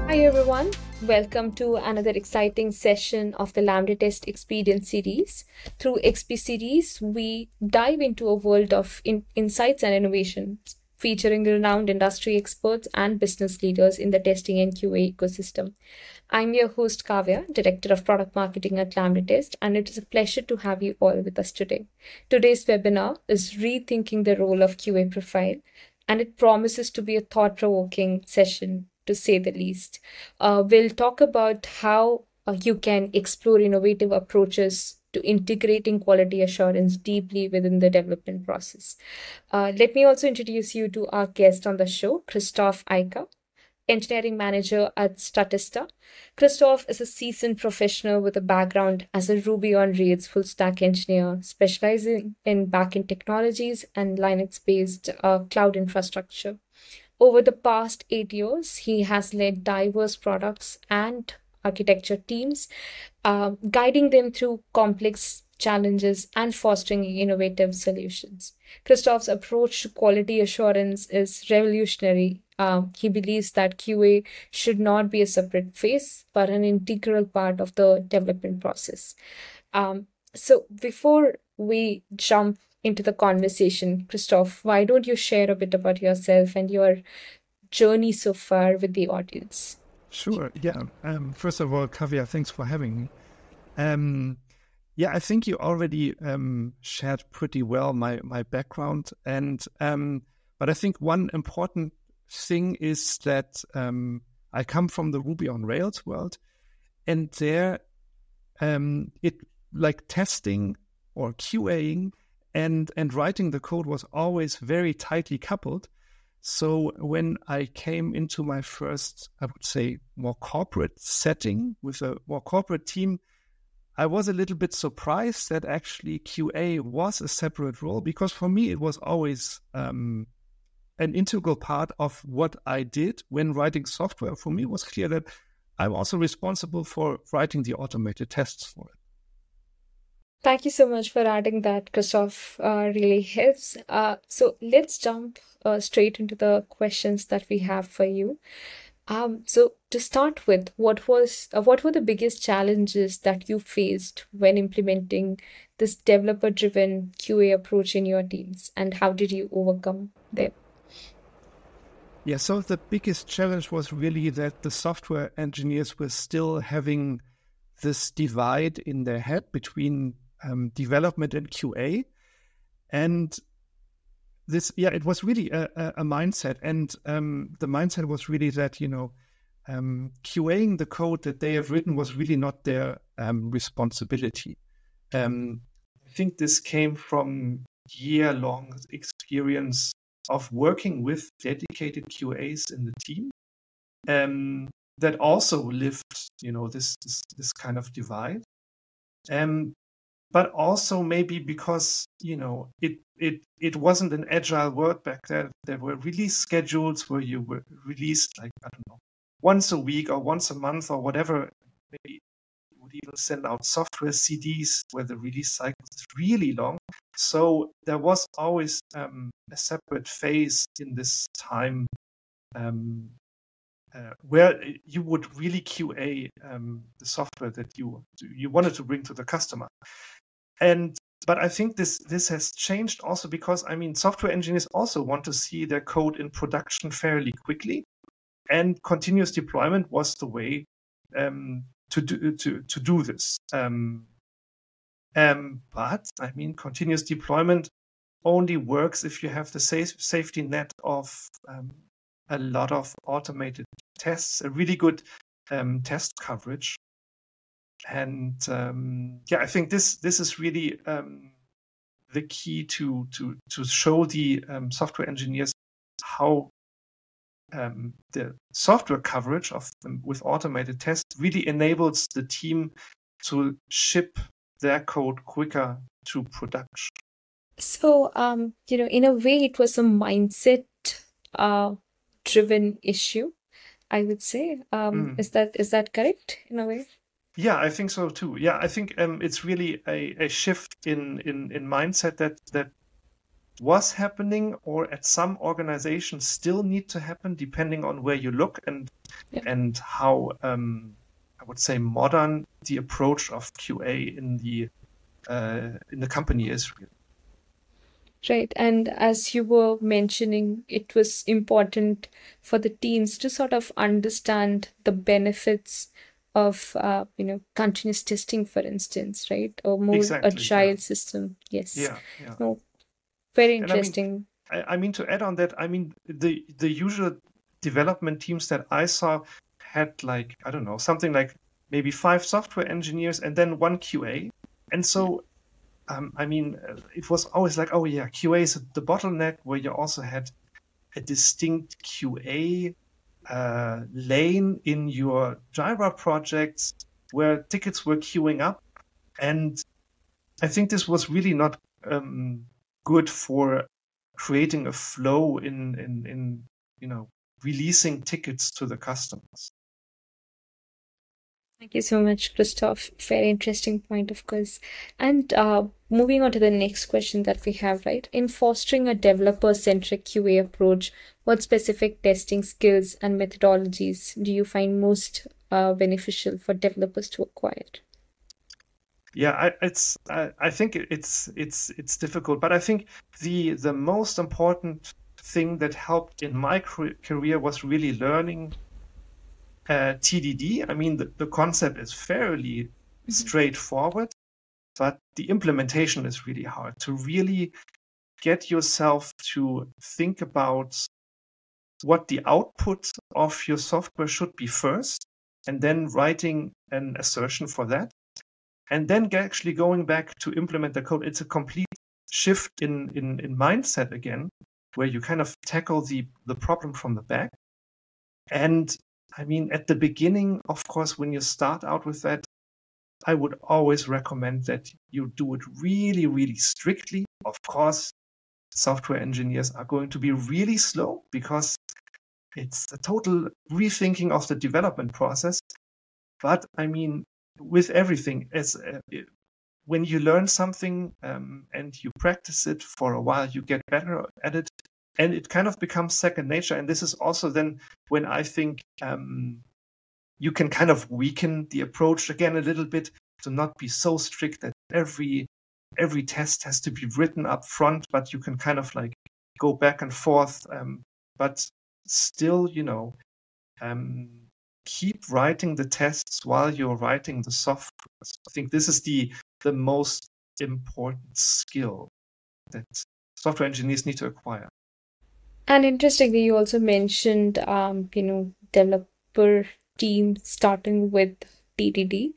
Hi everyone, welcome to another exciting session of the Lambda Test Experience series. Through XP series, we dive into a world of insights and innovations, featuring renowned industry experts and business leaders in the testing and QA ecosystem. I'm your host Kavya, Director of Product Marketing at Lambda Test, and it is a pleasure to have you all with us today. Today's webinar is Rethinking the Role of QA Profile, and it promises to be a thought provoking session, to say the least. We'll talk about how you can explore innovative approaches to integrating quality assurance deeply within the development process. Let me also introduce you to our guest on the show, Christoph Eicher, engineering manager at Statista. Christoph is a seasoned professional with a background as a Ruby on Rails full stack engineer, specializing in backend technologies and Linux based cloud infrastructure. Over the past 8 years, he has led diverse products and architecture teams, guiding them through complex challenges and fostering innovative solutions. Christoph's approach to quality assurance is revolutionary. He believes that QA should not be a separate phase, but an integral part of the development process. So, before we jump into the conversation, Christoph, why don't you share a bit about yourself and your journey so far with the audience? Sure. Yeah. First of all, Kavya, thanks for having me. Yeah, I think you already shared pretty well my background, and but I think one important thing is that I come from the Ruby on Rails world, and there it like testing or QAing and writing the code was always very tightly coupled. So when I came into my first, I would say, more corporate setting with a more corporate team, I was a little bit surprised that actually QA was a separate role, because for me it was always an integral part of what I did when writing software. For me, it was clear that I'm also responsible for writing the automated tests for it. Thank you so much for adding that, Christoph. Really helps. So let's jump straight into the questions that we have for you. So to start with, what were the biggest challenges that you faced when implementing this developer-driven QA approach in your teams, and how did you overcome them? Yeah, so the biggest challenge was really that the software engineers were still having this divide in their head between development and QA. And this, yeah, it was really a mindset. And the mindset was really that, QAing the code that they have written was really not their responsibility. I think this came from year-long experience of working with dedicated QAs in the team that also lived, this kind of divide. But also maybe because it wasn't an agile world back then. There were release schedules where you were released, like, I don't know, once a week or once a month or whatever. Maybe you would even send out software CDs where the release cycle is really long. So there was always a separate phase in this time where you would really QA the software that you wanted to bring to the customer. But I think this has changed also because, I mean, software engineers also want to see their code in production fairly quickly, and continuous deployment was the way to do this. But I mean, continuous deployment only works if you have the safety net of a lot of automated tests, a really good test coverage. And I think this is really the key to show the software engineers how the software coverage with automated tests really enables the team to ship their code quicker to production. So, in a way, it was a mindset driven issue, I would say. Is that correct in a way? Yeah, I think so too. Yeah, I think it's really a shift in mindset that was happening or at some organizations still need to happen, depending on where you look and how I would say modern the approach of QA in the company is really. Right. And as you were mentioning, it was important for the teams to sort of understand the benefits of, continuous testing, for instance, right? Or more Exactly. agile system. Yes. Yeah. No, very And I mean, interesting. I mean to add on that, I mean the usual development teams that I saw had like, I don't know, something like maybe 5 software engineers and then 1 QA. And so I mean, it was always like, oh yeah, QA is the bottleneck, where you also had a distinct QA lane in your Jira projects where tickets were queuing up. And I think this was really not good for creating a flow in releasing tickets to the customers. Thank you so much, Christoph. Very interesting point, of course. And moving on to the next question that we have, right? In fostering a developer-centric QA approach, what specific testing skills and methodologies do you find most beneficial for developers to acquire? Yeah, I think it's difficult, but I think the most important thing that helped in my career was really learning TDD. I mean, the concept is fairly straightforward, but the implementation is really hard to really get yourself to think about what the output of your software should be first, and then writing an assertion for that, and then actually going back to implement the code. It's a complete shift in mindset again, where you kind of tackle the problem from the back. And I mean, at the beginning, of course, when you start out with that, I would always recommend that you do it really, really strictly. Of course, software engineers are going to be really slow because it's a total rethinking of the development process. But I mean, with everything, when you learn something and you practice it for a while, you get better at it, and it kind of becomes second nature. And this is also then when I think you can kind of weaken the approach again a little bit, to not be so strict that every test has to be written up front, but you can kind of like go back and forth, but still, keep writing the tests while you're writing the software. So I think this is the most important skill that software engineers need to acquire. And interestingly, you also mentioned, developer team starting with TDD.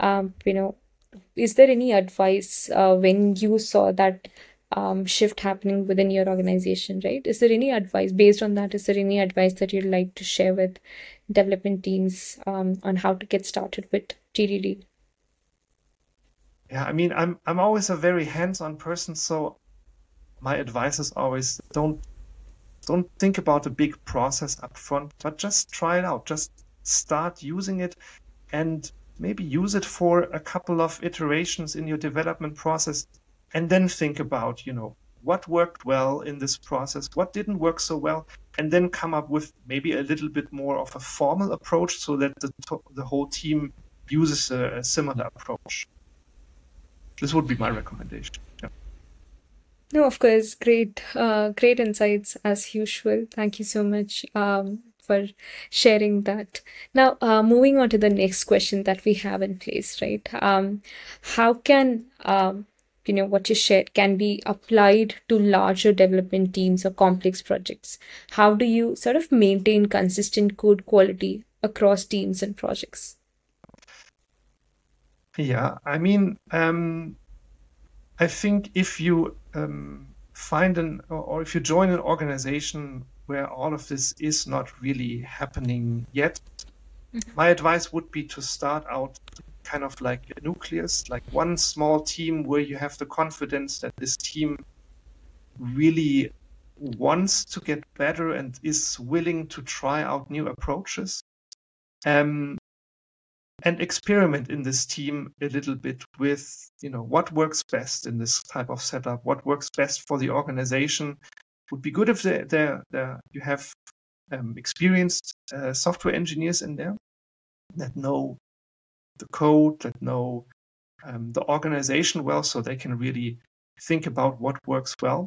Is there any advice when you saw that shift happening within your organization, right? Is there any advice based on that? Is there any advice that you'd like to share with development teams on how to get started with TDD? Yeah, I mean, I'm always a very hands-on person, so my advice is always don't think about a big process up front, but just try it out. Just start using it and maybe use it for a couple of iterations in your development process, and then think about, what worked well in this process, what didn't work so well, and then come up with maybe a little bit more of a formal approach so that the whole team uses a similar approach. This would be my recommendation. Yeah. No, of course, great insights as usual. Thank you so much for sharing that. Now, moving on to the next question that we have in place, right? How can what you shared can be applied to larger development teams or complex projects? How do you sort of maintain consistent code quality across teams and projects? Yeah, I mean, I think if you find or if you join an organization where all of this is not really happening yet, my advice would be to start out kind of like a nucleus, like one small team where you have the confidence that this team really wants to get better and is willing to try out new approaches. and experiment in this team a little bit with, what works best in this type of setup, what works best for the organization. Would be good if you have experienced software engineers in there that know the code, that know the organization well, so they can really think about what works well.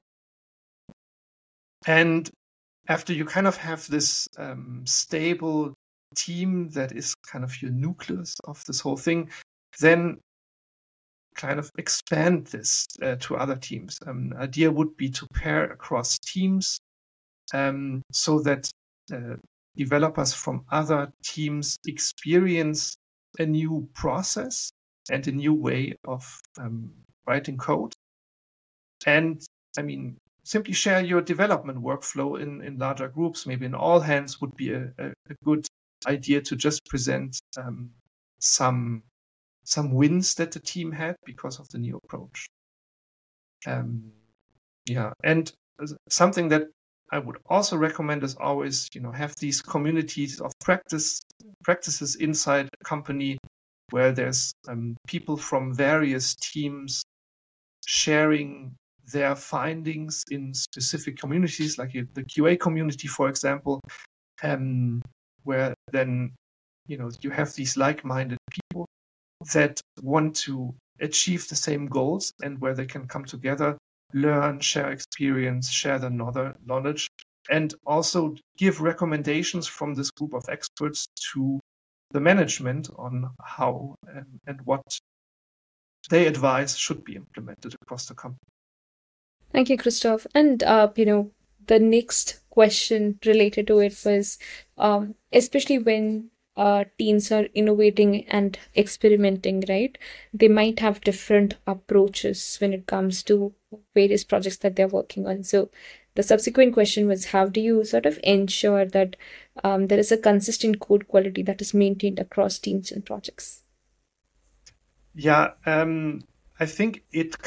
And after you kind of have this stable team that is kind of your nucleus of this whole thing, then kind of expand this to other teams. Idea would be to pair across teams so that developers from other teams experience a new process and a new way of writing code. And simply share your development workflow in larger groups. Maybe in all hands would be a good idea to just present some wins that the team had because of the new approach. And something that I would also recommend is always, have these communities of practices inside a company where there's people from various teams sharing their findings in specific communities, like the QA community, for example, where then, you have these like-minded people that want to achieve the same goals and where they can come together, learn, share experience, share the knowledge, and also give recommendations from this group of experts to the management on how and what they advise should be implemented across the company. Thank you, Christoph. And, the next question related to it was, especially when teams are innovating and experimenting, right? They might have different approaches when it comes to various projects that they're working on. So the subsequent question was, how do you sort of ensure that there is a consistent code quality that is maintained across teams and projects? Yeah, I think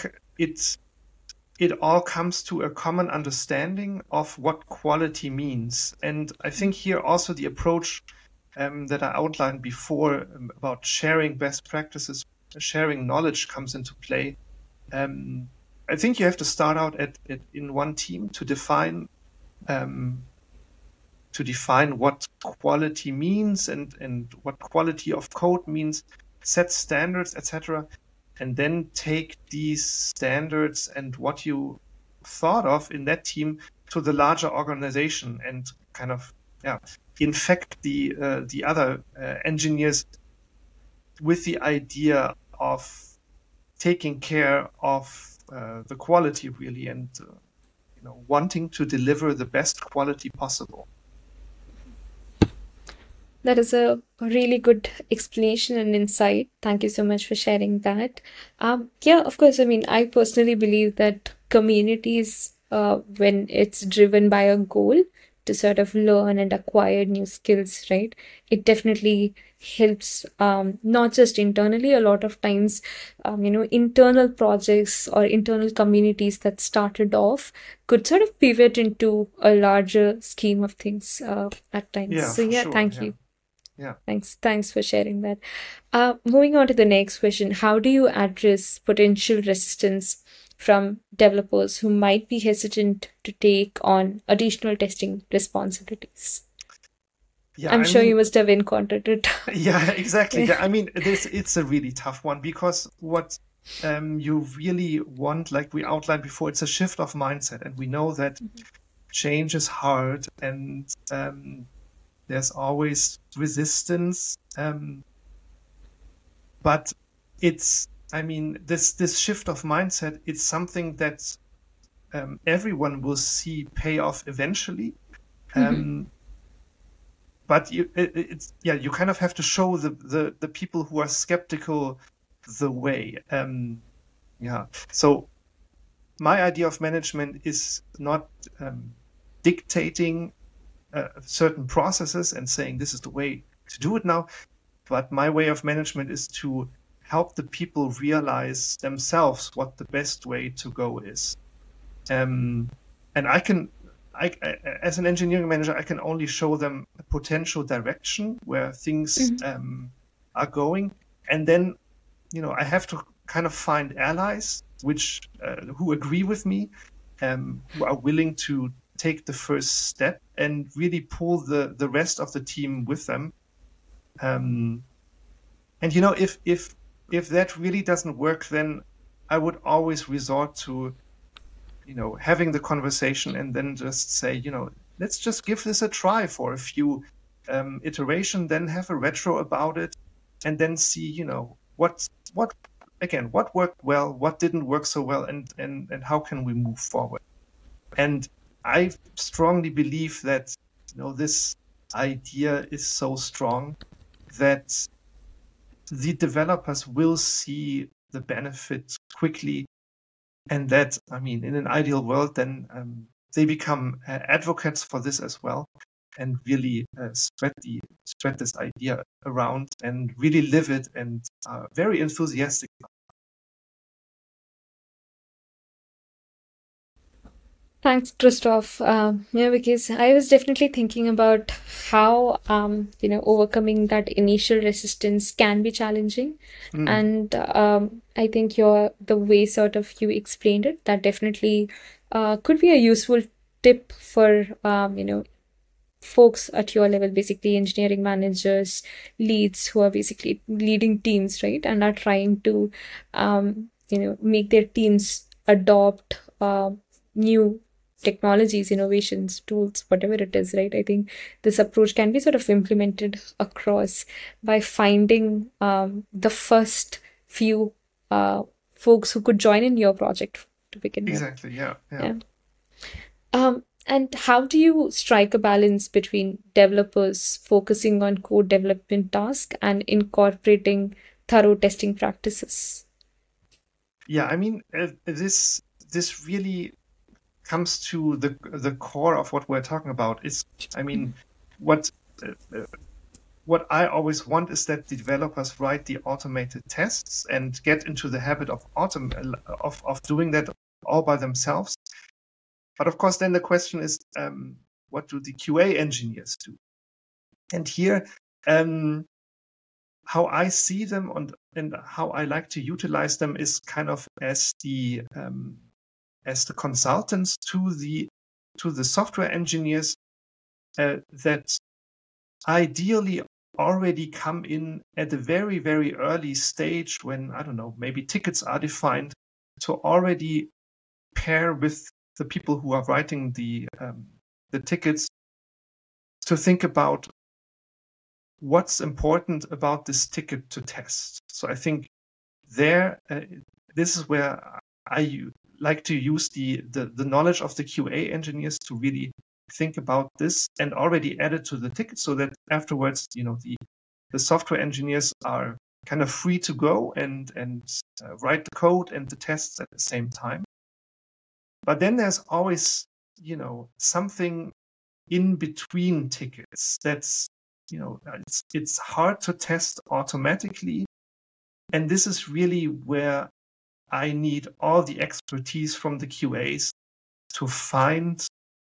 it all comes to a common understanding of what quality means. And I think here also the approach that I outlined before about sharing best practices, sharing knowledge comes into play. I think you have to start out in one team to define what quality means and what quality of code means, set standards, etc., and then take these standards and what you thought of in that team to the larger organization and kind of infect the other engineers with the idea of taking care of the quality really and wanting to deliver the best quality possible. That is a really good explanation and insight. Thank you so much for sharing that. Of course, I personally believe that communities, when it's driven by a goal to sort of learn and acquire new skills, right? It definitely helps, not just internally. A lot of times, internal projects or internal communities that started off could sort of pivot into a larger scheme of things at times. Yeah, So for sure. thank you. Yeah. Thanks for sharing that. Moving on to the next question, how do you address potential resistance from developers who might be hesitant to take on additional testing responsibilities? Yeah, I'm sure you must have encountered it. Yeah, exactly. Yeah, it's a really tough one because what you really want, like we outlined before, it's a shift of mindset, and we know that change is hard and there's always resistance, but it's this shift of mindset, it's something that everyone will see pay off eventually. But you kind of have to show the people who are skeptical the way. So my idea of management is not dictating certain processes and saying this is the way to do it now, but my way of management is to help the people realize themselves what the best way to go is. And as an engineering manager, I can only show them a potential direction where things are going. And then, I have to kind of find allies who agree with me, who are willing to take the first step and really pull the rest of the team with them. And if that really doesn't work, then I would always resort to having the conversation and then just say, let's just give this a try for a few iteration, then have a retro about it, and then see what worked well, what didn't work so well, and how can we move forward. And I strongly believe that this idea is so strong that the developers will see the benefits quickly, and that, in an ideal world, then they become advocates for this as well, and really spread this idea around and really live it, and are very enthusiastic. Thanks, Christoph. Because I was definitely thinking about how, overcoming that initial resistance can be challenging. And I think the way sort of you explained it, that definitely could be a useful tip for, folks at your level, basically engineering managers, leads who are basically leading teams, right? And are trying to, make their teams adopt new technologies, innovations, tools, whatever it is, right? I think this approach can be sort of implemented across by finding the first few folks who could join in your project to begin with. Exactly. Yeah. And how do you strike a balance between developers focusing on code development tasks and incorporating thorough testing practices? Yeah, this really comes to the core of what we're talking about. What I always want is that the developers write the automated tests and get into the habit of doing that all by themselves. But of course, then the question is, what do the QA engineers do? And here, how I see them and how I like to utilize them is kind of as the consultants to the software engineers that ideally already come in at a very, very early stage when, I don't know, maybe tickets are defined, to already pair with the people who are writing the tickets to think about what's important about this ticket to test. So I think this is where I like to use the knowledge of the QA engineers to really think about this and already add it to the ticket, so that afterwards, the software engineers are kind of free to go and write the code and the tests at the same time. But then there's always, something in between tickets that's, it's hard to test automatically. And this is really where I need all the expertise from the QAs to find,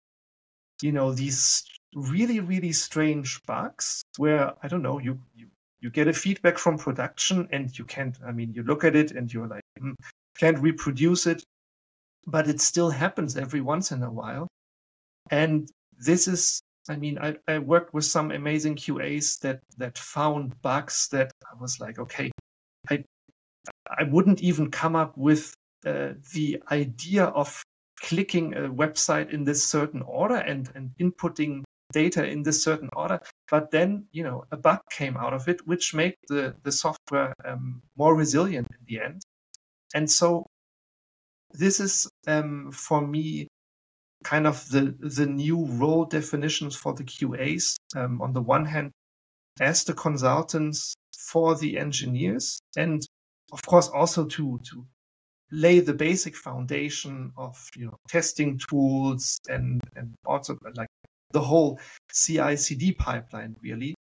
these really, really strange bugs where, I don't know, you get a feedback from production and you can't, you look at it and you're like, can't reproduce it, but it still happens every once in a while. And this is, I worked with some amazing QAs that found bugs that I was like, okay, I wouldn't even come up with the idea of clicking a website in this certain order and inputting data in this certain order. But then, a bug came out of it, which made the software more resilient in the end. And so this is, for me, kind of the new role definitions for the QAs. On the one hand, as the consultants for the engineers, and of course also to lay the basic foundation of testing tools and also like the whole CI/CD pipeline really.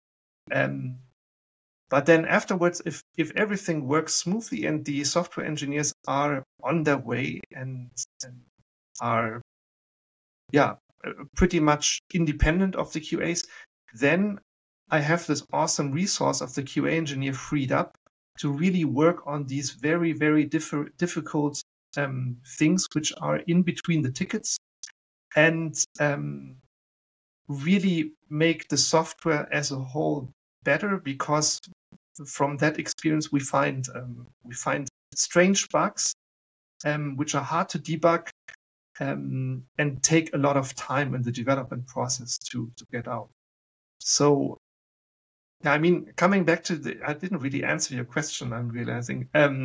But then afterwards, if everything works smoothly and the software engineers are on their way and are pretty much independent of the QAs, then I have this awesome resource of the QA engineer freed up to really work on these very, very difficult things which are in between the tickets, and really make the software as a whole better, because from that experience we find strange bugs which are hard to debug and take a lot of time in the development process to get out. So yeah, I mean, coming back to I didn't really answer your question, I'm realizing.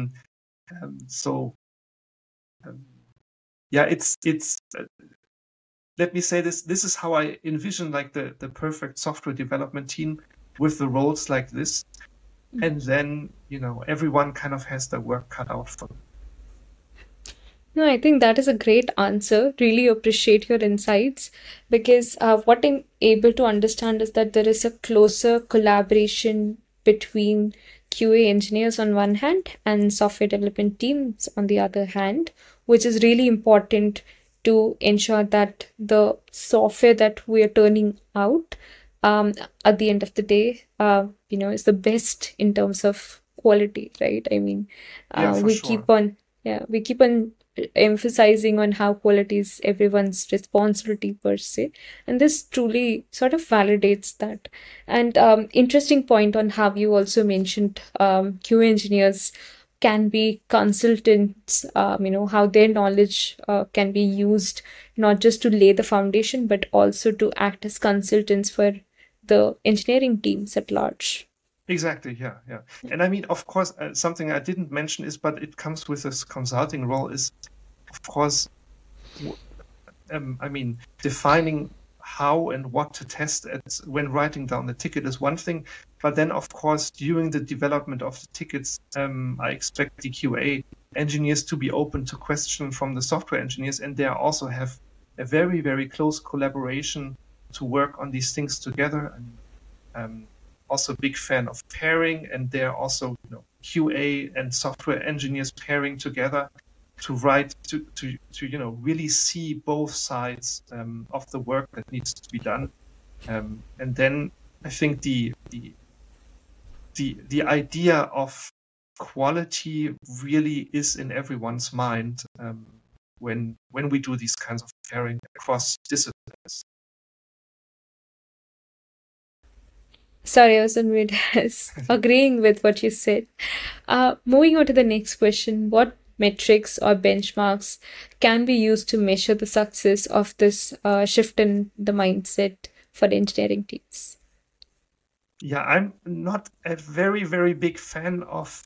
Yeah, it's let me say this is how I envision like the perfect software development team, with the roles like this. And then, everyone kind of has their work cut out for them. No, I think that is a great answer. Really appreciate your insights, because what I'm able to understand is that there is a closer collaboration between QA engineers on one hand and software development teams on the other hand, which is really important to ensure that the software that we are turning out at the end of the day, is the best in terms of quality, right? I mean, Yeah, for we sure. keep on emphasizing on how quality is everyone's responsibility per se, and this truly sort of validates that. And interesting point on how you also mentioned QA engineers can be consultants, how their knowledge can be used not just to lay the foundation, but also to act as consultants for the engineering teams at large. Exactly, yeah. And I mean, of course, something I didn't mention is, but it comes with this consulting role, is, of course, I mean, defining how and what to test when writing down the ticket is one thing, but then, of course, during the development of the tickets, I expect the QA engineers to be open to question from the software engineers, and they also have a very, very close collaboration to work on these things together. And also a big fan of pairing, and they're also QA and software engineers pairing together to write to really see both sides of the work that needs to be done. And then I think the idea of quality really is in everyone's mind when we do these kinds of pairing across disciplines. Sorry, I was on mute. Agreeing with what you said. Moving on to the next question, what metrics or benchmarks can be used to measure the success of this shift in the mindset for engineering teams? Yeah, I'm not a very, very big fan of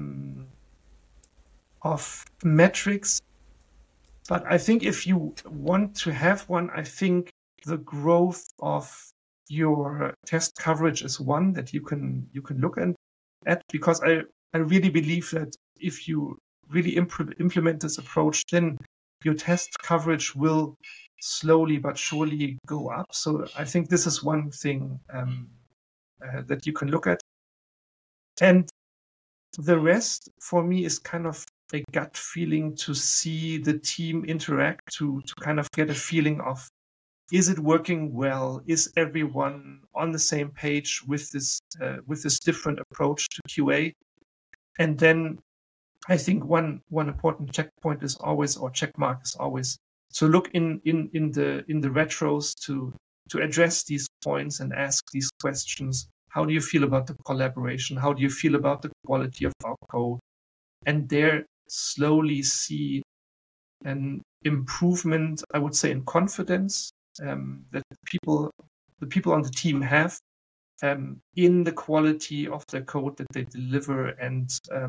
metrics, but I think if you want to have one, I think the growth of your test coverage is one that you can look at, because I really believe that if you really implement this approach, then your test coverage will slowly but surely go up. So I think this is one thing that you can look at. And the rest for me is kind of a gut feeling to see the team interact, to kind of get a feeling of, is it working well? Is everyone on the same page with this different approach to QA? And then I think one important checkpoint is always, or check mark is always, to look in the retros to address these points and ask these questions. How do you feel about the collaboration? How do you feel about the quality of our code? And there slowly see an improvement, I would say, in confidence that the people on the team have in the quality of the code that they deliver, and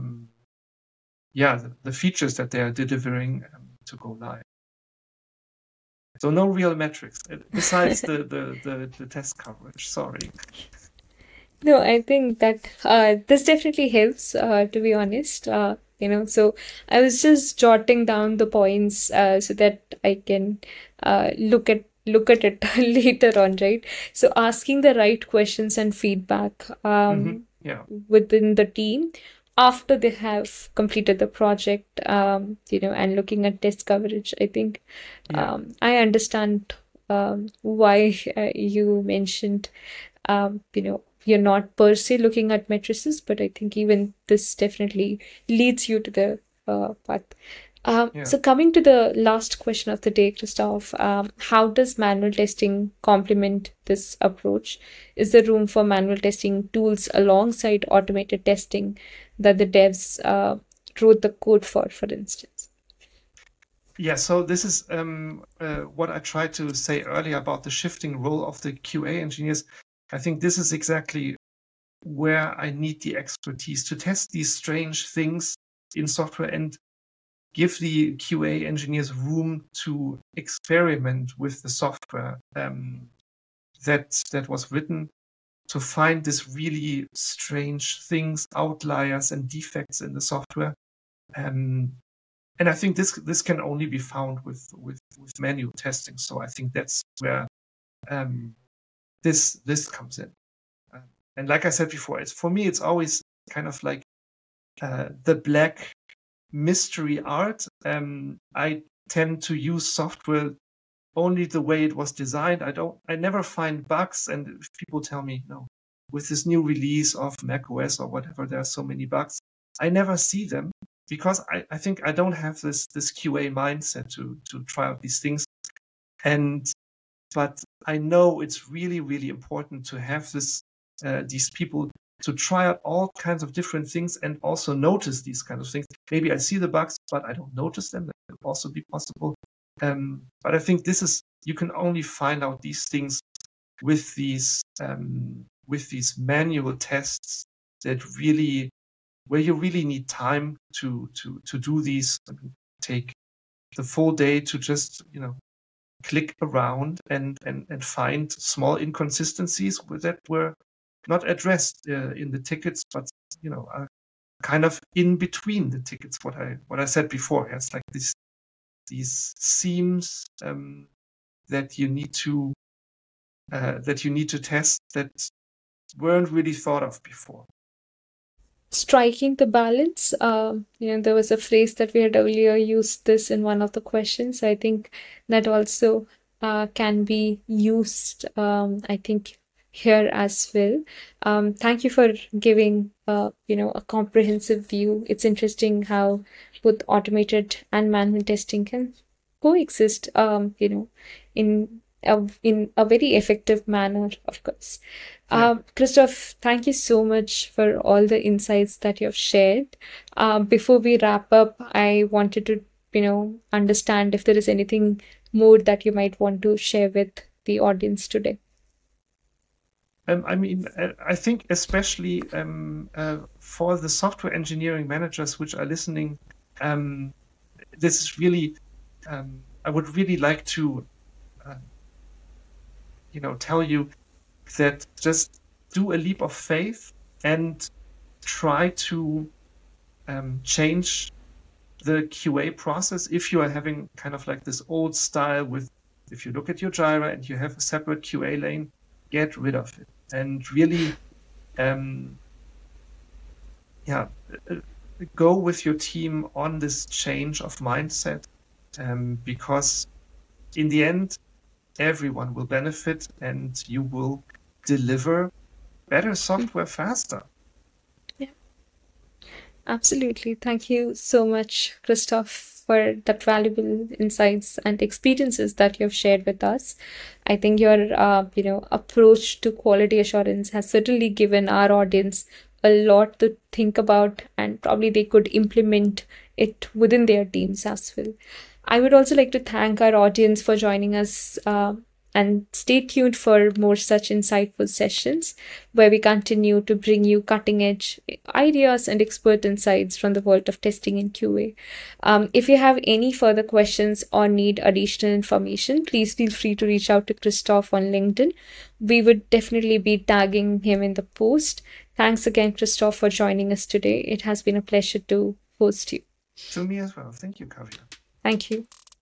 the features that they are delivering to go live. So no real metrics besides the test coverage. Sorry. No, I think that this definitely helps, to be honest. So I was just jotting down the points so that I can look at it later on, right? So asking the right questions and feedback within the team after they have completed the project, and looking at test coverage. I think I understand why you mentioned you're not per se looking at matrices, but I think even this definitely leads you to the path. So coming to the last question of the day, Christoph, how does manual testing complement this approach? Is there room for manual testing tools alongside automated testing that the devs wrote the code for instance? Yeah, so this is what I tried to say earlier about the shifting role of the QA engineers. I think this is exactly where I need the expertise to test these strange things in software and give the QA engineers room to experiment with the software that was written, to find this really strange things, outliers and defects in the software. And I think this can only be found with manual testing. So I think that's where this comes in. And like I said before, for me it's always kind of like the black mystery art. I tend to use software only the way it was designed. I never find bugs, and if people tell me, no, with this new release of macOS or whatever, there are so many bugs, I never see them because I think I don't have this QA mindset to try out these things. But I know it's really, really important to have these people to try out all kinds of different things and also notice these kinds of things. Maybe I see the bugs, but I don't notice them. That could also be possible. But I think you can only find out these things with these manual tests where you really need time to do these. Take the full day to just click around and find small inconsistencies that were not addressed in the tickets, but are kind of in between the tickets. What I said before, it's like these seams that you need to test that weren't really thought of before. Striking the balance. There was a phrase that we had earlier used this in one of the questions. I think that also can be used, I think, here as well. Thank you for giving, a comprehensive view. It's interesting how both automated and manual testing can coexist, in a very effective manner, of course. Christoph, thank you so much for all the insights that you have shared. Before we wrap up, I wanted to, understand if there is anything more that you might want to share with the audience today. I think especially for the software engineering managers which are listening, this is really, I would really like to, tell you that just do a leap of faith and try to change the QA process. If you are having kind of like this old style if you look at your Jira and you have a separate QA lane, get rid of it and really, go with your team on this change of mindset, because in the end, everyone will benefit and you will deliver better software faster. Yeah, absolutely. Thank you so much, Christoph, for that valuable insights and experiences that you have shared with us. I think your, approach to quality assurance has certainly given our audience a lot to think about, and probably they could implement it within their teams as well. I would also like to thank our audience for joining us, and stay tuned for more such insightful sessions where we continue to bring you cutting edge ideas and expert insights from the world of testing in QA. If you have any further questions or need additional information, please feel free to reach out to Christoph on LinkedIn. We would definitely be tagging him in the post. Thanks again, Christoph, for joining us today. It has been a pleasure to host you. To me as well. Thank you, Kavya. Thank you.